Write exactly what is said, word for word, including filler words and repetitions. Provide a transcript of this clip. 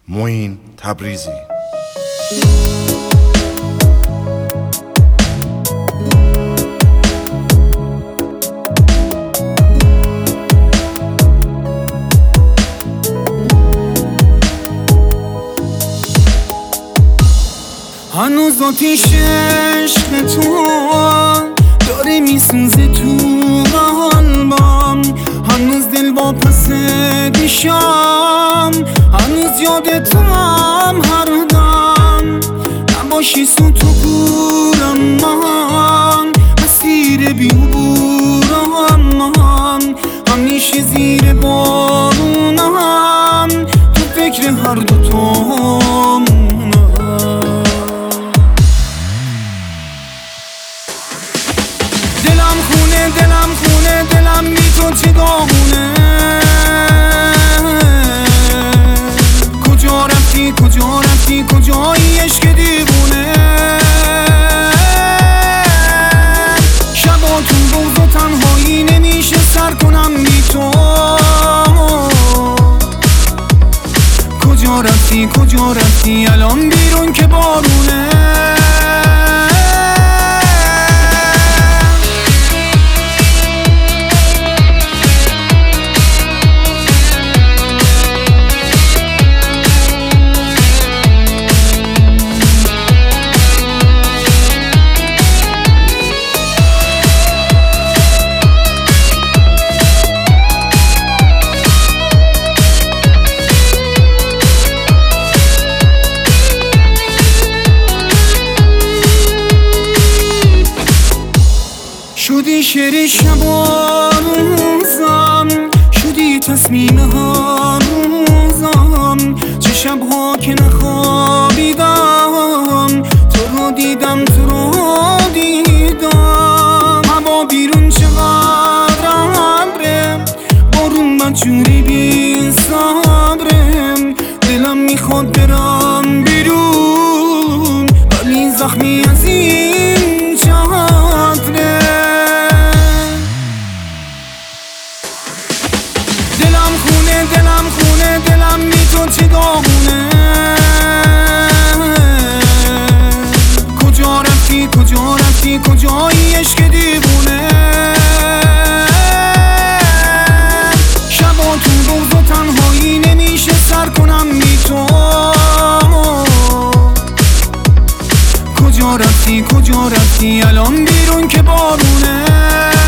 معین تبریزی. هنوز آتیش عشق تو داره میسوزه تو قلبم، هنوز دل با پس دیشم، هنوز یاد تو هم هر دم. نباشی سو تو گورم من، مسیر بیوبورم من، همیشه زیر بارونم، تو فکر هر دوتام. دلم خونه دلم خونه دلم بی تو چه داغونه، کجا رفتی کجا رفتی کجایی عشق دیوونه. شبا تو بغض و تنهایی نمیشه سر کنم بی تو، کجا رفتی کجا رفتی الان بیرون که بارونه. شدی شعر شبا روزم، شدی تصمیم ها روزم، چه شبها که نخوابیدم تو رو دیدم تو رو دیدم. هوا بیرون چقدر ابره، بارون بدجوری بی صبره، دلم میخواد برم بیرون ولی زخمی از این چقدره. دلم خونه دلم خونه دلم بی تو چه داغونه، کجا رفتی کجا رفتی کجایی عشق دیوونه. شبا تو بغض و تنهایی نمیشه سر کنم بی تو، کجا رفتی کجا رفتی الان بیرون که بارونه.